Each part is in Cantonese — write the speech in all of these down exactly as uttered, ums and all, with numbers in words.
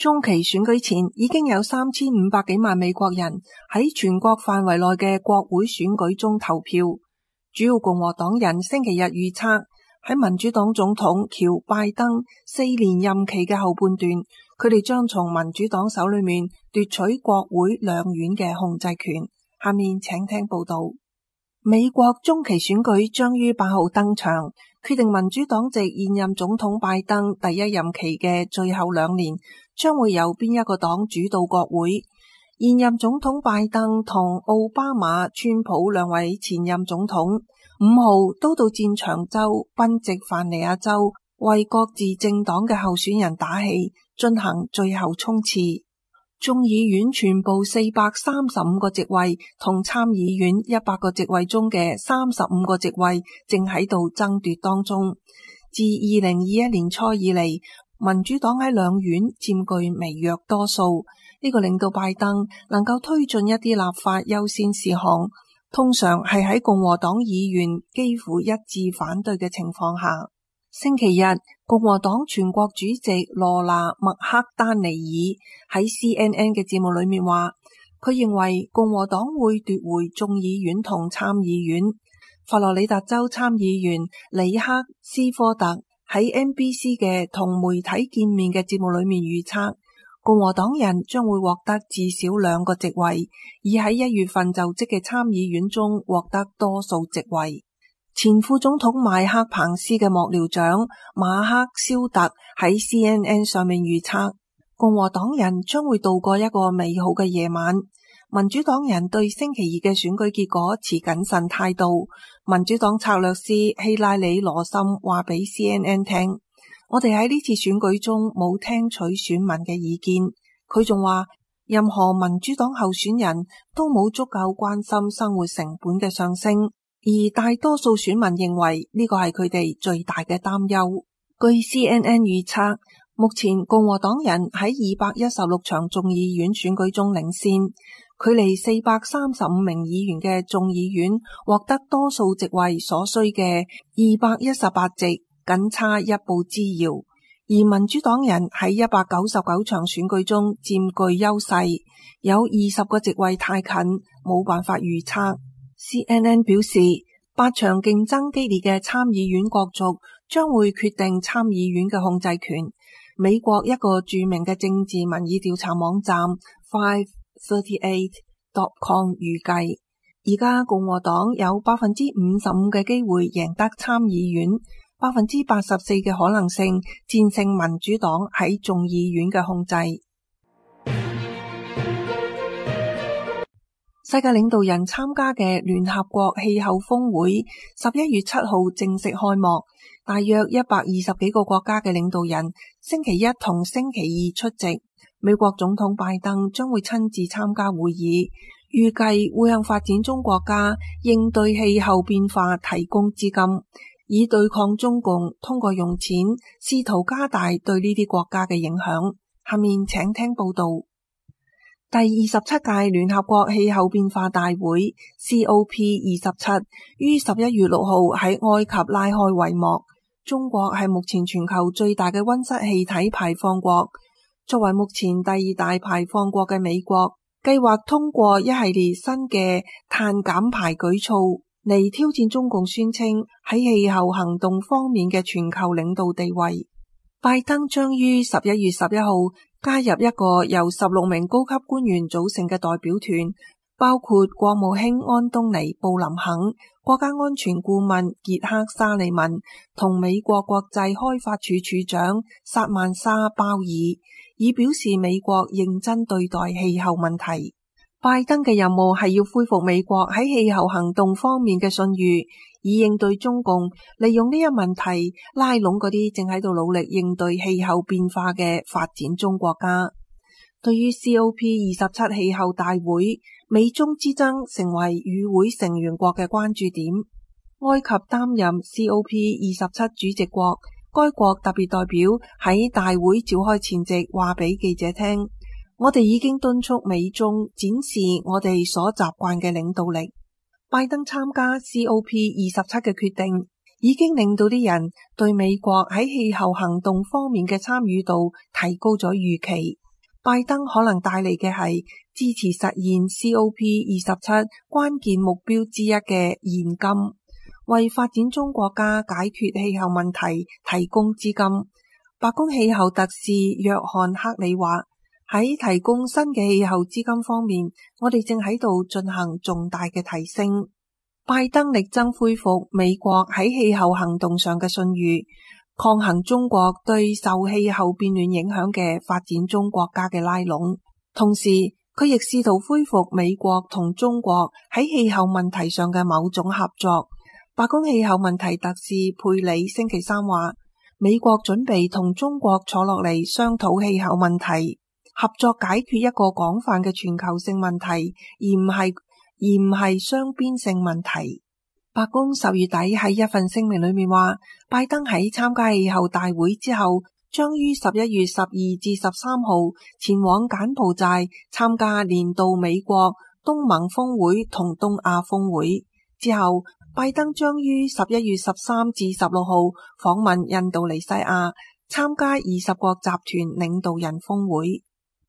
中期選舉前已經有三千五百幾萬美國人喺全國範圍內嘅國會選舉中投票。主要共和黨人星期日預測，喺民主黨總統喬拜登四年任期嘅後半段，佢哋將從民主黨手裏面奪取國會兩院嘅控制權。下面請聽報道。美國中期選舉將於八號登場，決定民主黨籍現任總統拜登第一任期嘅最後兩年將會由邊一個黨主導國會。現任總統拜登同奧巴馬、川普兩位前任總統五號都到戰場州賓夕凡尼亞州為各自政黨嘅候選人打氣，進行最後衝刺。眾議院全部四百三十五個席位同參議院一百個席位中嘅三十五個席位正喺度爭奪當中。自二零二一年初以嚟，民主黨喺兩院佔據微弱多數，呢個令到拜登能夠推進一啲立法優先事項，通常係喺共和黨議員幾乎一致反對嘅情況下。星期日，共和黨全國主席羅娜麥克丹尼爾喺 C N N 嘅節目裏面話，佢認為共和黨會奪回眾議院同參議院。佛羅里達州參議員里克斯科特喺 N B C 嘅同媒體見面嘅節目裏面預測，共和黨人將會獲得至少兩個席位，而喺一月份就職嘅參議院中獲得多數席位。前副總統麥克彭斯嘅幕僚長馬克肖特喺 C N N 上面預測，共和黨人將會度過一個美好嘅夜晚。民主黨人對星期二嘅選舉結果持謹慎態度。民主黨策略師希拉里羅森話俾 C N N 聽，我哋喺呢次選舉中冇聽取選民嘅意見。佢仲話，任何民主黨候選人都冇足夠關心生活成本嘅上升，而大多數選民認為呢個係佢哋最大嘅擔憂。據 C N N 預測，目前共和黨人喺二百一十六場眾議院選舉中領先，距離四百三十五名議員嘅眾議院獲得多數席位所需嘅二百一十八席，僅差一步之遙。而民主黨人喺一百九十九場選舉中佔據優勢，有二十個席位太近，冇辦法預測。C N N 表示，八場競爭激烈嘅參議院角逐將會決定參議院嘅控制權。美國一個著名嘅政治民意調查網站 five thirty-eight dot com 預計，而家共和黨有百分之五十五嘅機會贏得參議院，百分之八十四嘅可能性戰勝民主黨喺眾議院嘅控制。世界領導人參加嘅聯合國氣候峰會十一月七號正式開幕，大約一百二十幾個國家嘅領導人星期一同星期二出席。美國總統拜登將會親自參加會議，預計會向發展中國家應對氣候變化提供資金，以對抗中共通過用錢試圖加大對呢啲國家嘅影響。下面請聽報道。第二十七屆聯合國氣候變化大會 C O P 二十七 於十一月六號喺埃及拉開帷幕。中國係目前全球最大嘅溫室氣體排放國，作為目前第二大排放國嘅美國，計劃通過一系列新嘅碳減排舉措嚟挑戰中共宣稱喺氣候行動方面嘅全球領導地位。拜登將於十一月十一號加入一個由十六名高級官員組成嘅代表團，包括國務卿安東尼布林肯、國家安全顧問傑克沙利文同美國國際開發署署長薩曼莎鮑爾，以表示美國認真對待氣候問題。拜登嘅任務係要恢復美國喺氣候行動方面嘅信譽，以應對中共利用呢一問題拉攏嗰啲正喺度努力應對氣候變化嘅發展中國家。對於 C O P 二十七 氣候大會，美中之爭成為與會成員國嘅關注點。埃及擔任 C O P 二十七主席國，該國特別代表喺大會召開前夕話俾記者聽，我哋已經敦促美中展示我哋所習慣嘅領導力。拜登參加 C O P 二十七嘅決定，已經令到啲人對美國喺氣候行動方面嘅參與度提高咗預期。 拜登可能帶嚟嘅係支持實現 C O P 二十七 關鍵目標之一嘅現金，為發展中國家解決氣候問題提供資金。白宮氣候特使約翰克里話，喺提供新嘅氣候資金方面，我哋正喺度進行重大嘅提升。拜登力爭恢復美國喺氣候行動上嘅信譽，抗衡中國對受氣候變暖影響嘅發展中國家嘅拉攏，同時佢亦試圖恢復美國同中國喺氣候問題上嘅某種合作。白宮氣候問題特使佩里星期三話，美國準備同中國坐落嚟商討氣候問題，合作解決一個廣泛嘅全球性問題，而唔係而唔係雙邊性問題。白宮十月底喺一份聲明裏面話，拜登喺參加氣候大會之後，將於十一月十二至十三號前往柬埔寨參加年度美國東盟峰會同東亞峰會。之後，拜登將於十一月十三至十六號訪問印度尼西亞，參加二十國集團領導人峰會。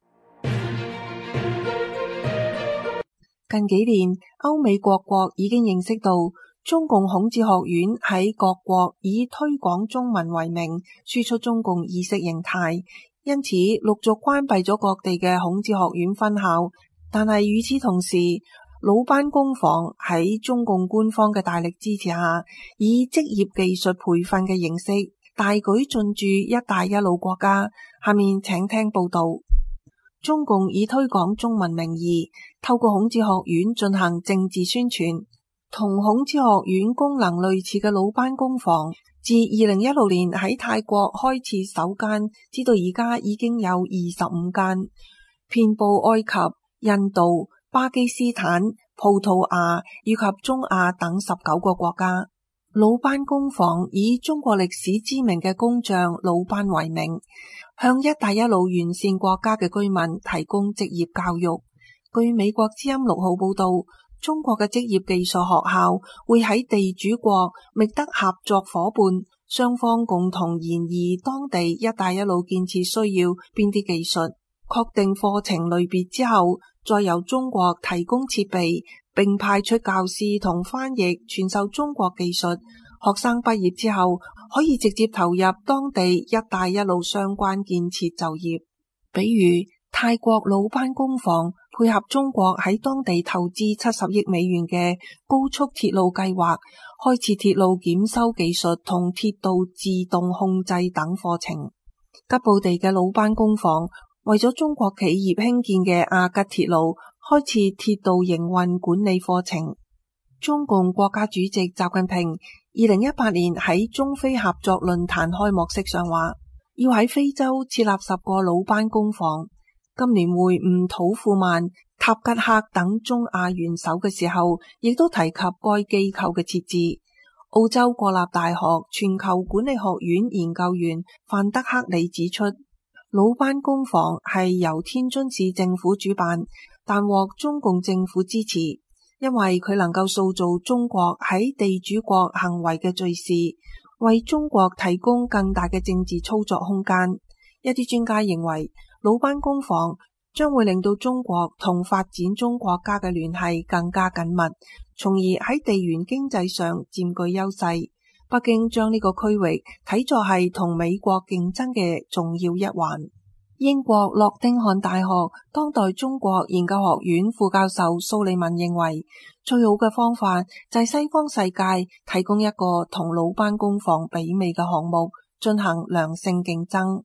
近幾年，歐美各國已經認識到中共孔子學院喺各國以推廣中文為名，輸出中共意識形態，因此陸續關閉咗各地嘅孔子學院分校。但係與此同時，魯班工房喺中共官方嘅大力支持下，以職業技術培訓嘅形式大舉進駐一帶一路國家。下面請聽報道。中共以推廣中文名義，透過孔子學院進行政治宣傳。同孔子學院功能類似嘅魯班工房，自二零一六年喺泰國開設首間，直到而家已經有二十五間，遍布埃及、印度、巴基斯坦、葡萄牙以及中亞等十九個國家。魯班工房以中國歷史知名嘅工匠魯班為名，向一帶一路沿線國家嘅居民提供職業教育。據美國之音六號報道，中國嘅職業技術學校會喺地主國覓得合作夥伴，雙方共同研議當地一帶一路建設需要邊啲技術，確定課程類別之後，再由中國提供設備，並派出教師同翻譯傳授中國技術。學生畢業之後可以直接投入當地一帶一路相關建設就業。比如泰國魯班工房配合中國喺當地投資七十億美元嘅高速鐵路計劃，開設鐵路檢修技術同鐵道自動控制等課程。吉布地嘅魯班工房為咗中國企業興建嘅阿吉鐵路開設鐵道營運管理課程。中共國家主席習近平二零一八年喺中非合作論壇開幕式上話，要喺非洲設立十個魯班工房。今年會晤土庫曼、塔吉克等中亞元首嘅時候，亦都提及該機構嘅設置。澳洲國立大學全球管理學院研究員范德克里指出，魯班工房係由天津市政府主辦，但獲中共政府支持，因為佢能夠塑造中國喺地主國行為嘅敘事，為中國提供更大嘅政治操作空間。一啲專家認為，魯班工房將會令到中國同發展中國家嘅聯繫更加緊密，從而喺地緣經濟上佔據優勢。北京將呢個區域睇作係同美國競爭嘅重要一環。英國諾丁漢大學當代中國研究學院副教授蘇利文認為，最好嘅方法就係西方世界提供一個同魯班工房媲美嘅項目，進行良性競爭。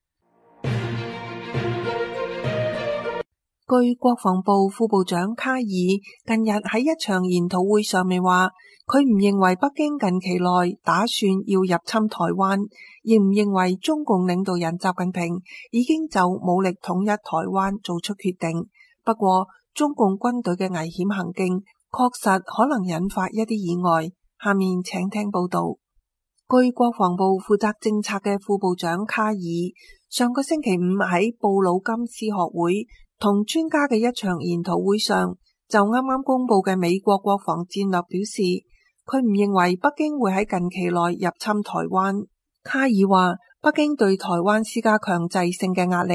據國防部副部長卡爾近日喺一場研討會上面話，佢唔認為北京近期內打算要入侵台灣，亦唔認為中共領導人習近平已經就武力統一台灣做出決定。不過，中共軍隊嘅危險行徑確實可能引發一啲意外。下面請聽報道。據國防部負責政策嘅副部長卡爾上個星期五喺布魯金斯學會同專家嘅一場研討會上，就啱啱公布嘅美國國防戰略表示，佢唔認為北京會喺近期內入侵台灣。卡爾話，北京對台灣施加強制性嘅壓力，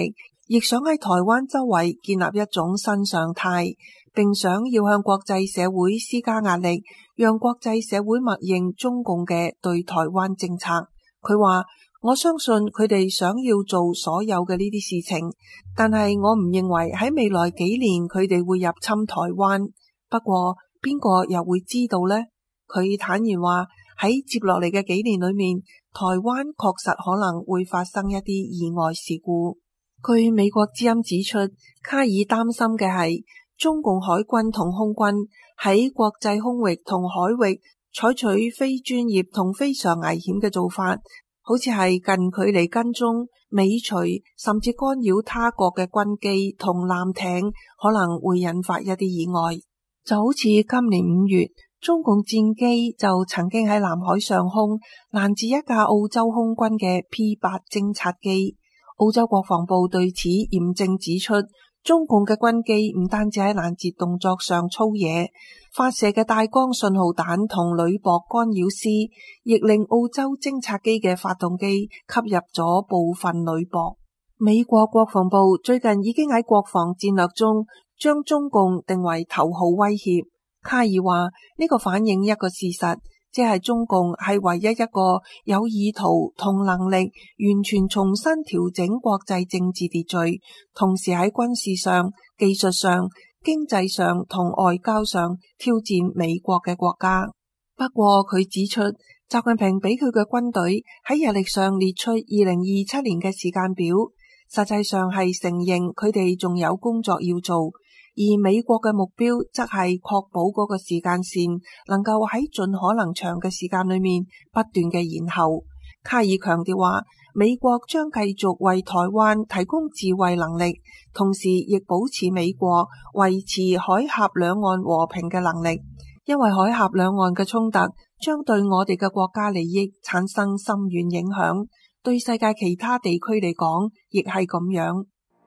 亦想喺台灣周圍建立一種新常態，並想要向國際社會施加壓力，讓國際社會默認中共嘅對台灣政策。佢話：我相信佢哋想要做所有嘅呢啲事情，但係我唔認為喺未來幾年佢哋會入侵台灣。不過邊個又會知道呢？佢坦言話，喺接落嚟嘅幾年裏面，台灣確實可能會發生一啲意外事故。據美國之音指出，卡爾擔心嘅係中共海軍同空軍喺國際空域同海域採取非專業同非常危險嘅做法，好似係近距離跟蹤、尾隨甚至干擾他國嘅軍機同艦艇，可能會引發一啲意外。就好似今年五月，中共戰機就曾經喺南海上空攔截一架澳洲空軍嘅 P 八 偵察機。澳洲國防部對此嚴正指出，中共嘅軍機唔單止喺攔截動作上粗野，發射嘅帶光信號彈同鋁箔干擾絲，亦令澳洲偵察機嘅發動機吸入咗部分鋁箔。美國國防部最近已經喺國防戰略中將中共定為頭號威脅。卡爾話呢個反映一個事實，即係中共係唯一一個有意圖同能力完全重新調整國際政治秩序，同時喺軍事上、技術上、經濟上同外交上挑戰美國嘅國家。不過佢指出，習近平俾佢嘅軍隊喺日曆上列出二零二七年嘅時間表，實際上係承認佢哋仲有工作要做。而美國嘅目標則係確保嗰個時間線能夠喺盡可能長嘅時間裏面不斷嘅延後。卡爾強調話，美國將繼續為台灣提供自衛能力，同時亦保持美國維持海峽兩岸和平嘅能力，因為海峽兩岸嘅衝突將對我哋嘅國家利益產生深遠影響，對世界其他地區嚟講亦係咁樣。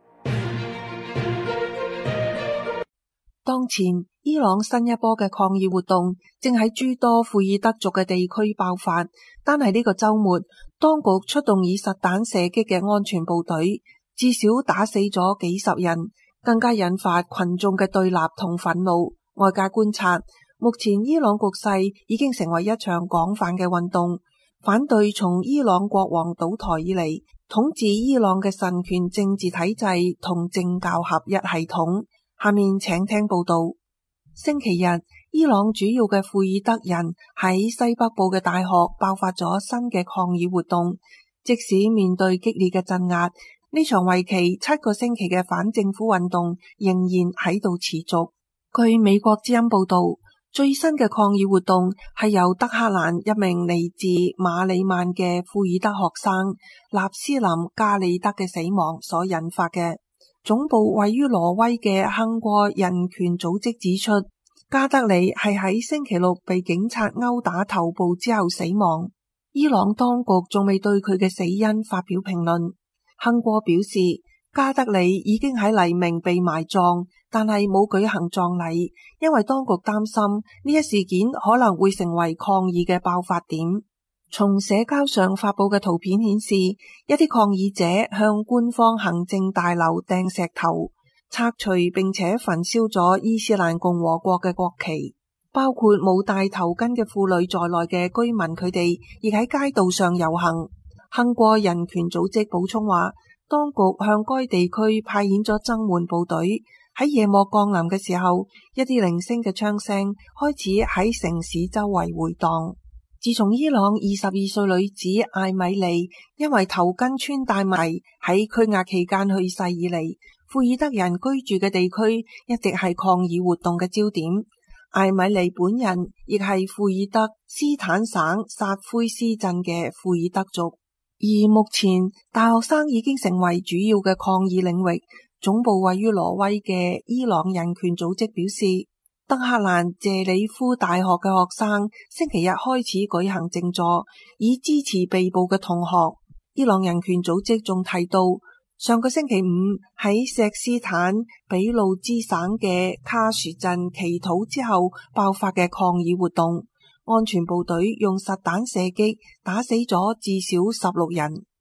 當前伊朗新一波嘅抗議活動正喺諸多庫爾德族嘅地區爆發，單係呢個週末，當局出動以實彈射擊嘅安全部隊，至少打死咗幾十人，更加引發群眾嘅對立同憤怒。外界觀察，目前伊朗局勢已經成為一場廣泛嘅運動，反對從伊朗國王倒台以嚟統治伊朗嘅神權政治體制同政教合一系統。下面請聽報道。星期日，伊朗主要嘅庫爾德人喺西北部嘅大學爆發咗新嘅抗議活動。即使面對激烈嘅鎮壓，呢場為期七個星期嘅反政府運動仍然喺度持續。據美國之音報道，最新嘅抗議活動係由德黑蘭一名嚟自馬里曼嘅庫爾德學生納斯林加里德嘅死亡所引發嘅。總部位於挪威嘅亨過人權組織指出，加德里係喺星期六被警察毆打頭部之後死亡。伊朗當局仲未對佢嘅死因發表評論。亨過表示，加德里已經喺黎明被埋葬，但係冇舉行葬禮，因為當局擔心呢一事件可能會成為抗議嘅爆發點。從社交上發佈嘅圖片顯示，一啲抗議者向官方行政大樓掟石頭、拆除並且焚燒咗伊斯蘭共和國嘅國旗，包括冇戴頭巾嘅婦女在內嘅居民，佢哋亦喺街道上遊行。亨過人權組織補充話，當局向該地區派遣咗增援部隊，喺夜幕降臨嘅時候，一啲零星嘅槍聲開始喺城市周圍回蕩。自從伊朗二十二歲女子艾米莉因為頭巾穿戴迷喺拘押期間去世以嚟，庫爾德人居住嘅地區一直係抗議活動嘅焦點。艾米莉本人亦係庫爾德斯坦省薩灰斯鎮嘅庫爾德族，而目前大學生已經成為主要嘅抗議領域。總部位於挪威嘅伊朗人權組織表示，德黑蘭謝里夫大學嘅學生星期日開始舉行靜坐，以支持被捕嘅同學。伊朗人權組織仲提到，上個星期五喺錫斯坦俾路支省嘅卡殊鎮祈禱之後爆發嘅抗議活動，安全部隊用實彈射擊打死咗至少十六人。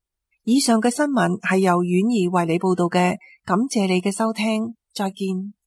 以上嘅新聞係由婉兒為你報道嘅，感謝你嘅收聽，再見。